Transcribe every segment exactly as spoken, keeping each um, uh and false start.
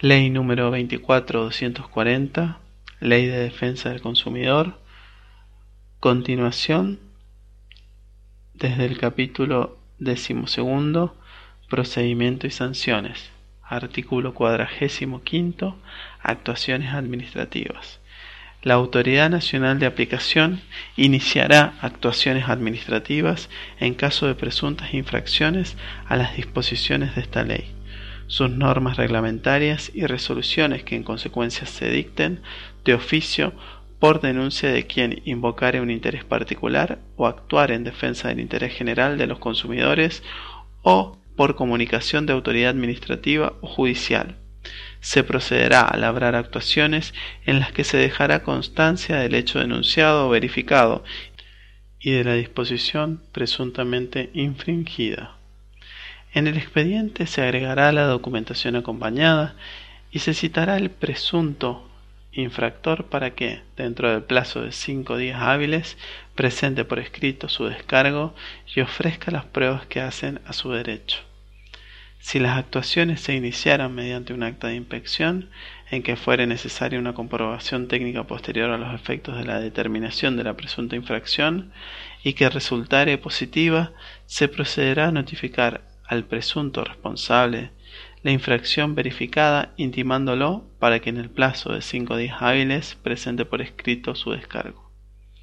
Ley número veinticuatro doscientos cuarenta, Ley de Defensa del Consumidor. Continuación desde el capítulo decimosegundo, Procedimiento y sanciones. Artículo cuadragésimo quinto, Actuaciones administrativas. La Autoridad Nacional de Aplicación iniciará actuaciones administrativas en caso de presuntas infracciones a las disposiciones de esta ley, sus normas reglamentarias y resoluciones que en consecuencia se dicten de oficio por denuncia de quien invocare un interés particular o actuar en defensa del interés general de los consumidores o por comunicación de autoridad administrativa o judicial. Se procederá a labrar actuaciones en las que se dejará constancia del hecho denunciado o verificado y de la disposición presuntamente infringida. En el expediente se agregará la documentación acompañada y se citará el presunto infractor para que, dentro del plazo de cinco días hábiles, presente por escrito su descargo y ofrezca las pruebas que hacen a su derecho. Si las actuaciones se iniciaran mediante un acta de inspección, en que fuere necesaria una comprobación técnica posterior a los efectos de la determinación de la presunta infracción y que resultare positiva, se procederá a notificar al presunto responsable la infracción verificada, intimándolo para que en el plazo de cinco días hábiles presente por escrito su descargo.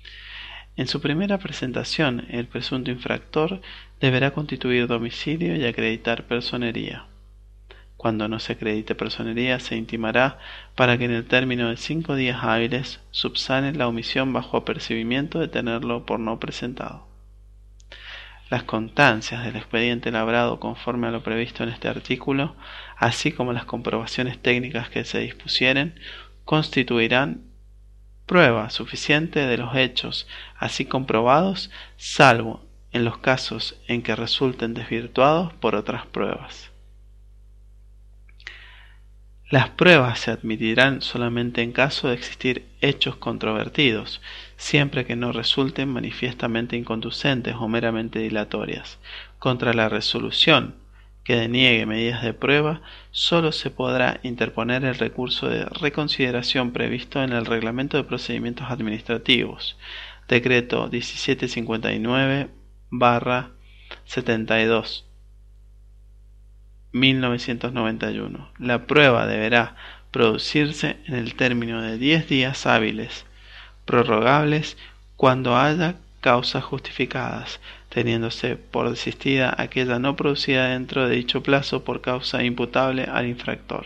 En su primera presentación, el presunto infractor deberá constituir domicilio y acreditar personería. Cuando no se acredite personería, se intimará para que en el término de cinco días hábiles subsane la omisión bajo apercibimiento de tenerlo por no presentado. Las constancias del expediente labrado conforme a lo previsto en este artículo, así como las comprobaciones técnicas que se dispusieren, constituirán prueba suficiente de los hechos así comprobados, salvo en los casos en que resulten desvirtuados por otras pruebas. Las pruebas se admitirán solamente en caso de existir hechos controvertidos, siempre que no resulten manifiestamente inconducentes o meramente dilatorias. Contra la resolución que deniegue medidas de prueba, sólo se podrá interponer el recurso de reconsideración previsto en el Reglamento de Procedimientos Administrativos, Decreto diecisiete cincuenta y nueve barra setenta y dos, mil novecientos noventa y uno. La prueba deberá producirse en el término de diez días hábiles, prorrogables cuando haya causas justificadas, teniéndose por desistida aquella no producida dentro de dicho plazo por causa imputable al infractor.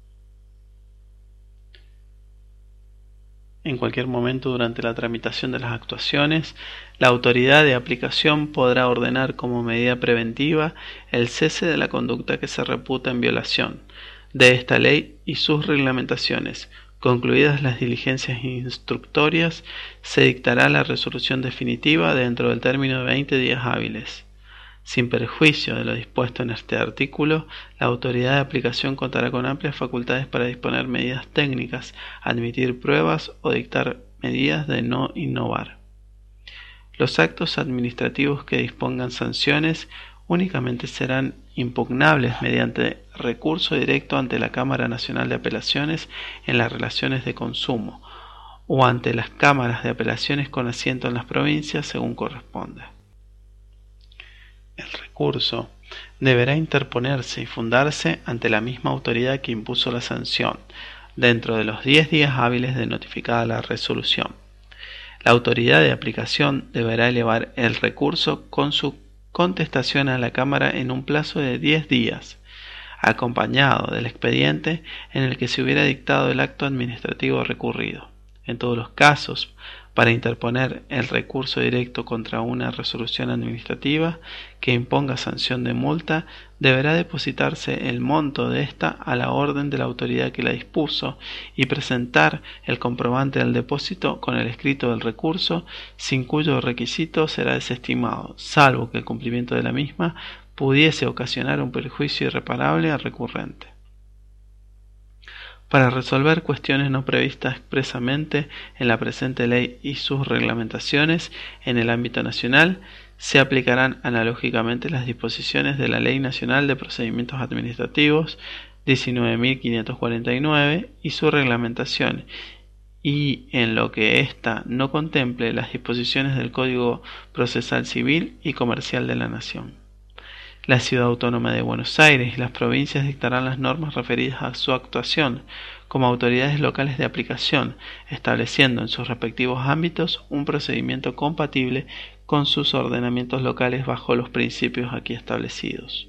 En cualquier momento durante la tramitación de las actuaciones, la autoridad de aplicación podrá ordenar como medida preventiva el cese de la conducta que se reputa en violación de esta ley y sus reglamentaciones. Concluidas las diligencias instructorias, se dictará la resolución definitiva dentro del término de veinte días hábiles. Sin perjuicio de lo dispuesto en este artículo, la autoridad de aplicación contará con amplias facultades para disponer medidas técnicas, admitir pruebas o dictar medidas de no innovar. Los actos administrativos que dispongan sanciones únicamente serán impugnables mediante recurso directo ante la Cámara Nacional de Apelaciones en las relaciones de consumo o ante las cámaras de apelaciones con asiento en las provincias según corresponda. El recurso deberá interponerse y fundarse ante la misma autoridad que impuso la sanción, dentro de los diez días hábiles de notificada la resolución. La autoridad de aplicación deberá elevar el recurso con su contestación a la Cámara en un plazo de diez días, acompañado del expediente en el que se hubiera dictado el acto administrativo recurrido. En todos los casos, para interponer el recurso directo contra una resolución administrativa que imponga sanción de multa, deberá depositarse el monto de ésta a la orden de la autoridad que la dispuso y presentar el comprobante del depósito con el escrito del recurso, sin cuyo requisito será desestimado, salvo que el cumplimiento de la misma pudiese ocasionar un perjuicio irreparable al recurrente. Para resolver cuestiones no previstas expresamente en la presente ley y sus reglamentaciones en el ámbito nacional, se aplicarán analógicamente las disposiciones de la Ley Nacional de Procedimientos Administrativos diecinueve mil quinientos cuarenta y nueve y su reglamentación, y en lo que ésta no contemple las disposiciones del Código Procesal Civil y Comercial de la Nación. La Ciudad Autónoma de Buenos Aires y las provincias dictarán las normas referidas a su actuación como autoridades locales de aplicación, estableciendo en sus respectivos ámbitos un procedimiento compatible con sus ordenamientos locales bajo los principios aquí establecidos.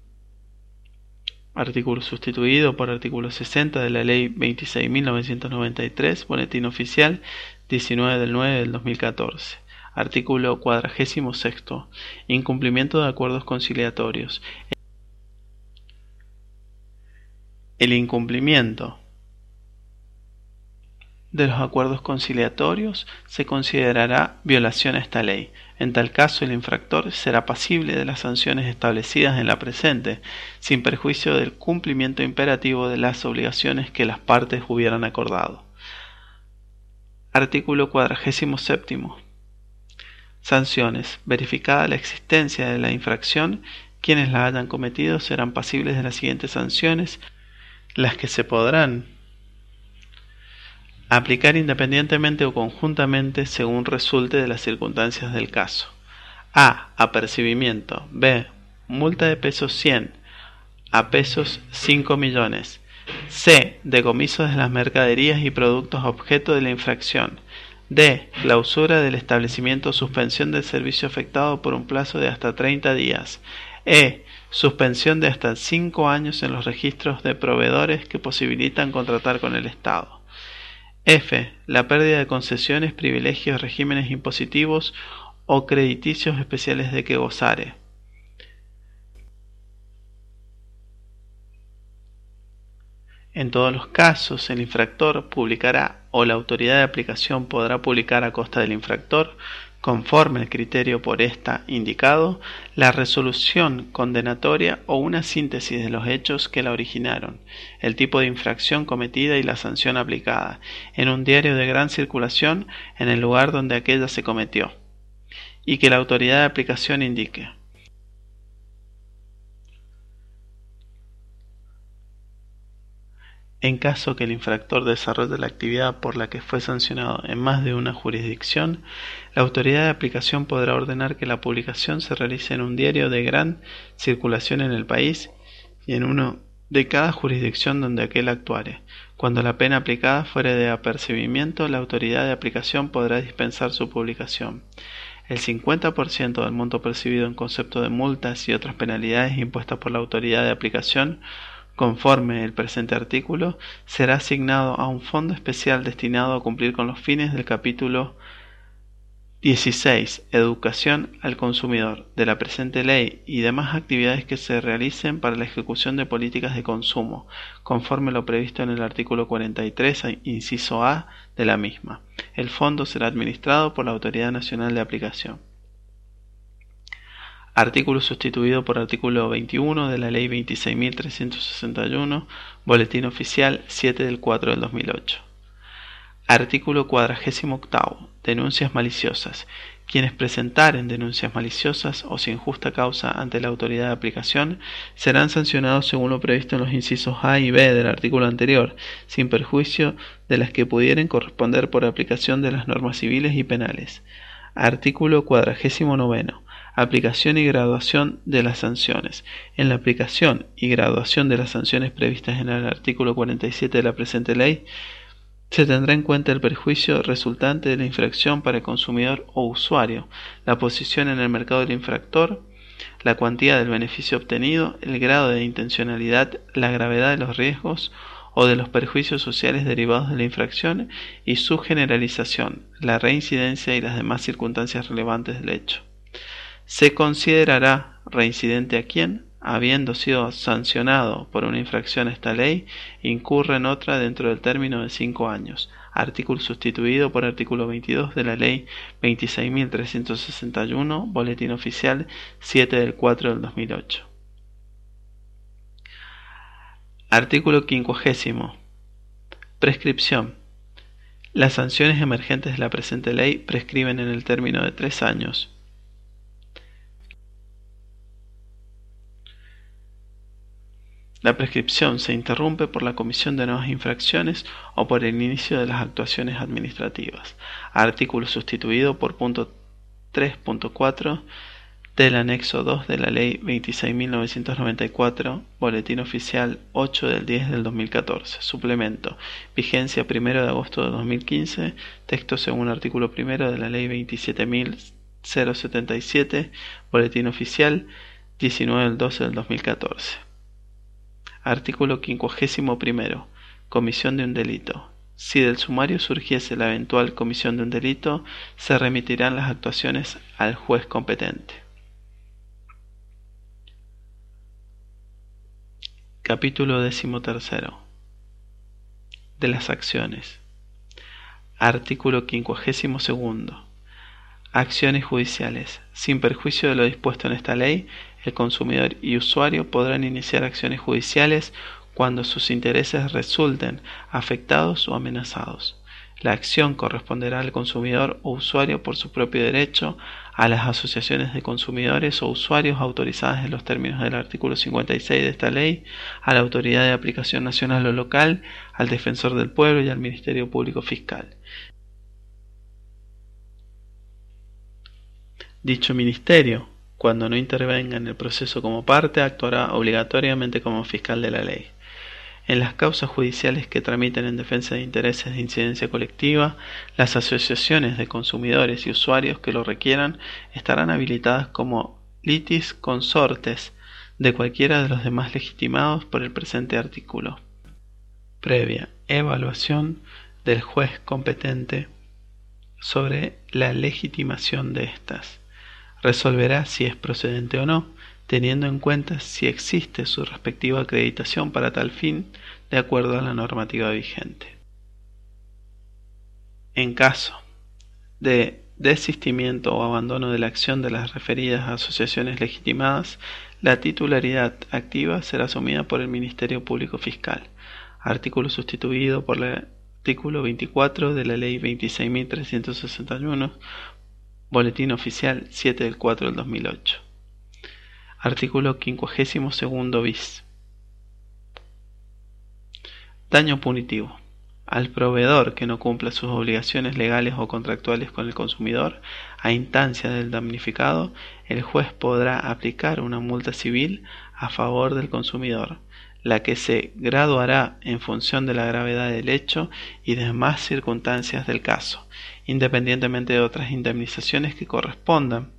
Artículo sustituido por artículo sesenta de la Ley veintiséis mil novecientos noventa y tres, Boletín Oficial diecinueve del nueve del dos mil catorce. Artículo cuadragésimo sexto. Incumplimiento de acuerdos conciliatorios. El incumplimiento de los acuerdos conciliatorios se considerará violación a esta ley. En tal caso, el infractor será pasible de las sanciones establecidas en la presente, sin perjuicio del cumplimiento imperativo de las obligaciones que las partes hubieran acordado. Artículo cuadragésimo séptimo. Sanciones. Verificada la existencia de la infracción, quienes la hayan cometido serán pasibles de las siguientes sanciones, las que se podrán aplicar independientemente o conjuntamente según resulte de las circunstancias del caso. A. Apercibimiento. B. Multa de pesos cien a pesos cinco millones. C. Decomiso de las mercaderías y productos objeto de la infracción. D. Clausura del establecimiento o suspensión del servicio afectado por un plazo de hasta treinta días. E. Suspensión de hasta cinco años en los registros de proveedores que posibilitan contratar con el Estado. F. La pérdida de concesiones, privilegios, regímenes impositivos o crediticios especiales de que gozare. En todos los casos, el infractor publicará o la autoridad de aplicación podrá publicar a costa del infractor, conforme al criterio por ésta indicado, la resolución condenatoria o una síntesis de los hechos que la originaron, el tipo de infracción cometida y la sanción aplicada, en un diario de gran circulación en el lugar donde aquella se cometió, y que la autoridad de aplicación indique. En caso que el infractor desarrolle la actividad por la que fue sancionado en más de una jurisdicción, la autoridad de aplicación podrá ordenar que la publicación se realice en un diario de gran circulación en el país y en uno de cada jurisdicción donde aquel actuare. Cuando la pena aplicada fuere de apercibimiento, la autoridad de aplicación podrá dispensar su publicación. El cincuenta por ciento del monto percibido en concepto de multas y otras penalidades impuestas por la autoridad de aplicación, conforme el presente artículo, será asignado a un fondo especial destinado a cumplir con los fines del capítulo dieciséis, Educación al consumidor, de la presente ley y demás actividades que se realicen para la ejecución de políticas de consumo, conforme lo previsto en el artículo cuarenta y tres, inciso A de la misma. El fondo será administrado por la Autoridad Nacional de Aplicación. Artículo sustituido por artículo veintiuno de la Ley veintiséis mil trescientos sesenta y uno, Boletín Oficial siete del cuatro del dos mil ocho. Artículo cuadragésimo octavo. Denuncias maliciosas. Quienes presentaren denuncias maliciosas o sin justa causa ante la autoridad de aplicación serán sancionados según lo previsto en los incisos A y B del artículo anterior, sin perjuicio de las que pudieren corresponder por aplicación de las normas civiles y penales. Artículo cuadragésimo noveno. Aplicación y graduación de las sanciones. En la aplicación y graduación de las sanciones previstas en el artículo cuarenta y siete de la presente ley, se tendrá en cuenta el perjuicio resultante de la infracción para el consumidor o usuario, la posición en el mercado del infractor, la cuantía del beneficio obtenido, el grado de intencionalidad, la gravedad de los riesgos o de los perjuicios sociales derivados de la infracción y su generalización, la reincidencia y las demás circunstancias relevantes del hecho. Se considerará reincidente a quien, habiendo sido sancionado por una infracción a esta ley, incurre en otra dentro del término de cinco años. Artículo sustituido por artículo veintidós de la Ley veintiséis mil trescientos sesenta y uno, Boletín Oficial siete del cuatro del dos mil ocho. Artículo quincuagésimo. Prescripción. Las sanciones emergentes de la presente ley prescriben en el término de tres años. La prescripción se interrumpe por la comisión de nuevas infracciones o por el inicio de las actuaciones administrativas. Artículo sustituido por punto tres punto cuatro del anexo dos de la Ley veintiséis mil novecientos noventa y cuatro, Boletín Oficial ocho del diez del dos mil catorce. Suplemento. Vigencia primero de agosto de dos mil quince. Texto según artículo primero de la Ley veintisiete mil setenta y siete, Boletín Oficial diecinueve del doce del dos mil catorce. Artículo quincuagésimo primero. Comisión de un delito. Si del sumario surgiese la eventual comisión de un delito, se remitirán las actuaciones al juez competente. Capítulo decimotercero. De las acciones. Artículo quincuagésimo segundo. Acciones judiciales. Sin perjuicio de lo dispuesto en esta ley, el consumidor y usuario podrán iniciar acciones judiciales cuando sus intereses resulten afectados o amenazados. La acción corresponderá al consumidor o usuario por su propio derecho, a las asociaciones de consumidores o usuarios autorizadas en los términos del artículo cincuenta y seis de esta ley, a la Autoridad de Aplicación Nacional o Local, al Defensor del Pueblo y al Ministerio Público Fiscal. Dicho ministerio, cuando no intervenga en el proceso como parte, actuará obligatoriamente como fiscal de la ley. En las causas judiciales que tramiten en defensa de intereses de incidencia colectiva, las asociaciones de consumidores y usuarios que lo requieran estarán habilitadas como litis consortes de cualquiera de los demás legitimados por el presente artículo, previa evaluación del juez competente sobre la legitimación de estas. Resolverá si es procedente o no, teniendo en cuenta si existe su respectiva acreditación para tal fin, de acuerdo a la normativa vigente. En caso de desistimiento o abandono de la acción de las referidas asociaciones legitimadas, la titularidad activa será asumida por el Ministerio Público Fiscal. Artículo sustituido por el artículo veinticuatro de la Ley veintiséis mil trescientos sesenta y uno, Boletín Oficial siete del cuatro del dos mil ocho. Artículo quincuagésimo segundo bis. Daño punitivo. Al proveedor que no cumpla sus obligaciones legales o contractuales con el consumidor, a instancia del damnificado, el juez podrá aplicar una multa civil a favor del consumidor, la que se graduará en función de la gravedad del hecho y demás circunstancias del caso, independientemente de otras indemnizaciones que correspondan.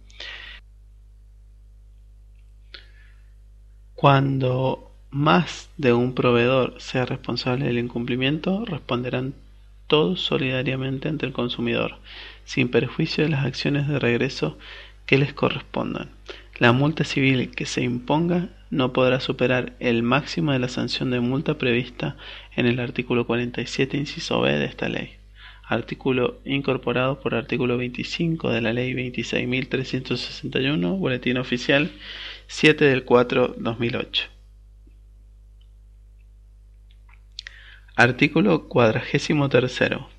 Cuando más de un proveedor sea responsable del incumplimiento, responderán todos solidariamente ante el consumidor, sin perjuicio de las acciones de regreso que les correspondan. La multa civil que se imponga no podrá superar el máximo de la sanción de multa prevista en el artículo cuarenta y siete, inciso B de esta ley. Artículo incorporado por artículo veinticinco de la Ley veintiséis mil trescientos sesenta y uno, Boletín Oficial siete del cuatro del dos mil ocho. Artículo cuadragésimo tercero.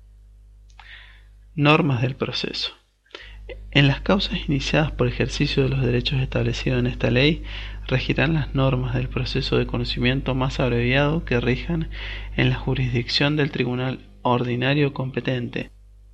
Normas del proceso. En las causas iniciadas por ejercicio de los derechos establecidos en esta ley, regirán las normas del proceso de conocimiento más abreviado que rijan en la jurisdicción del tribunal ordinario competente,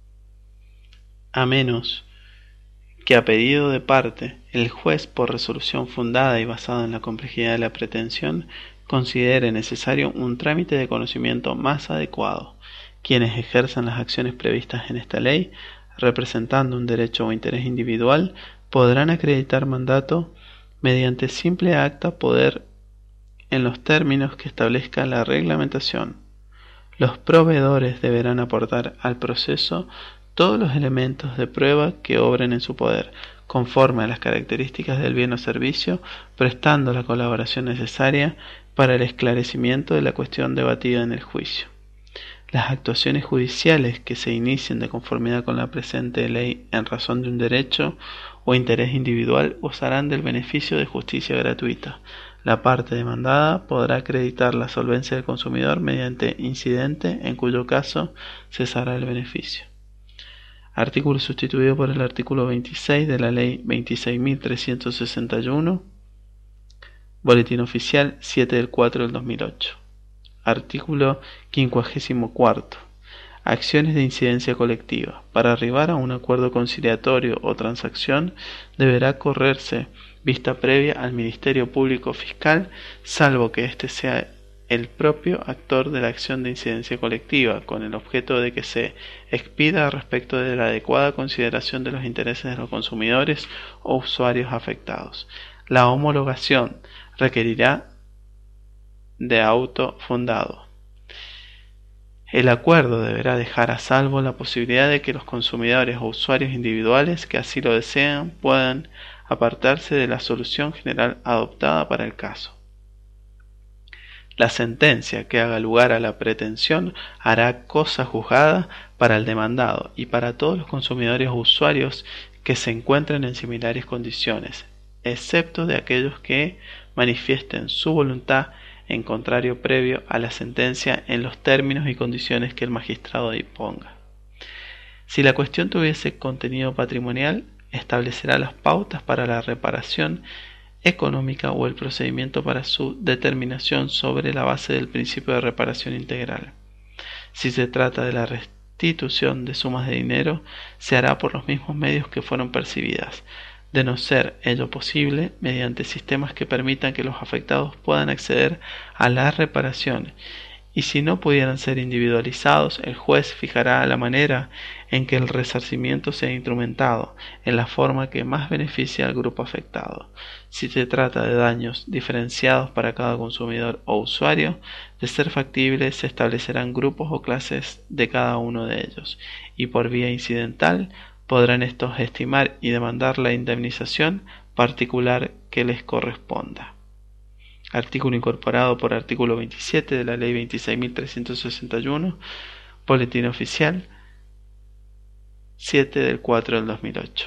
a menos que a pedido de parte el juez, por resolución fundada y basada en la complejidad de la pretensión, considere necesario un trámite de conocimiento más adecuado. Quienes ejerzan las acciones previstas en esta ley, representando un derecho o interés individual, podrán acreditar mandato mediante simple acta poder en los términos que establezca la reglamentación. Los proveedores deberán aportar al proceso todos los elementos de prueba que obren en su poder, conforme a las características del bien o servicio, prestando la colaboración necesaria para el esclarecimiento de la cuestión debatida en el juicio. Las actuaciones judiciales que se inicien de conformidad con la presente ley en razón de un derecho o interés individual gozarán del beneficio de justicia gratuita. La parte demandada podrá acreditar la solvencia del consumidor mediante incidente, en cuyo caso cesará el beneficio. Artículo sustituido por el artículo veintiséis de la Ley veintiséis mil trescientos sesenta y uno, Boletín Oficial siete del cuatro del dos mil ocho. Artículo quincuagésimo cuarto. Acciones de incidencia colectiva. Para arribar a un acuerdo conciliatorio o transacción, deberá correrse vista previa al Ministerio Público Fiscal, salvo que éste sea el propio actor de la acción de incidencia colectiva, con el objeto de que se expida respecto de la adecuada consideración de los intereses de los consumidores o usuarios afectados. La homologación requerirá de auto fundado. El acuerdo deberá dejar a salvo la posibilidad de que los consumidores o usuarios individuales que así lo desean puedan apartarse de la solución general adoptada para el caso. La sentencia que haga lugar a la pretensión hará cosa juzgada para el demandado y para todos los consumidores o usuarios que se encuentren en similares condiciones, excepto de aquellos que manifiesten su voluntad en contrario previo a la sentencia en los términos y condiciones que el magistrado disponga. Si la cuestión tuviese contenido patrimonial, establecerá las pautas para la reparación económica o el procedimiento para su determinación sobre la base del principio de reparación integral. Si se trata de la restitución de sumas de dinero, se hará por los mismos medios que fueron percibidas, de no ser ello posible, mediante sistemas que permitan que los afectados puedan acceder a la reparación, y si no pudieran ser individualizados, el juez fijará la manera en que el resarcimiento sea instrumentado, en la forma que más beneficie al grupo afectado. Si se trata de daños diferenciados para cada consumidor o usuario, de ser factible se establecerán grupos o clases de cada uno de ellos, y por vía incidental podrán estos estimar y demandar la indemnización particular que les corresponda. Artículo incorporado por artículo veintisiete de la Ley veintiséis mil trescientos sesenta y uno, Boletín Oficial siete del cuatro del dos mil ocho.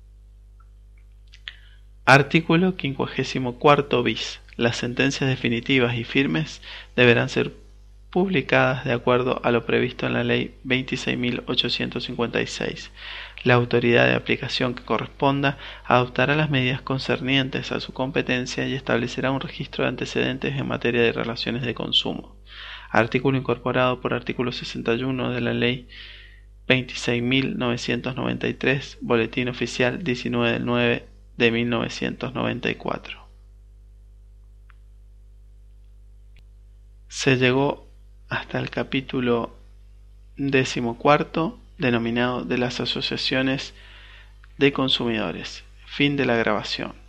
Artículo quincuagésimo cuarto bis. Las sentencias definitivas y firmes deberán ser publicadas de acuerdo a lo previsto en la Ley veintiséis mil ochocientos cincuenta y seis. La autoridad de aplicación que corresponda adoptará las medidas concernientes a su competencia y establecerá un registro de antecedentes en materia de relaciones de consumo. Artículo incorporado por artículo sesenta y uno de la Ley veintiséis mil novecientos noventa y tres, Boletín Oficial diecinueve del nueve de mil novecientos noventa y cuatro. Se llegó hasta el capítulo decimocuarto, denominado de las asociaciones de consumidores. Fin de la grabación.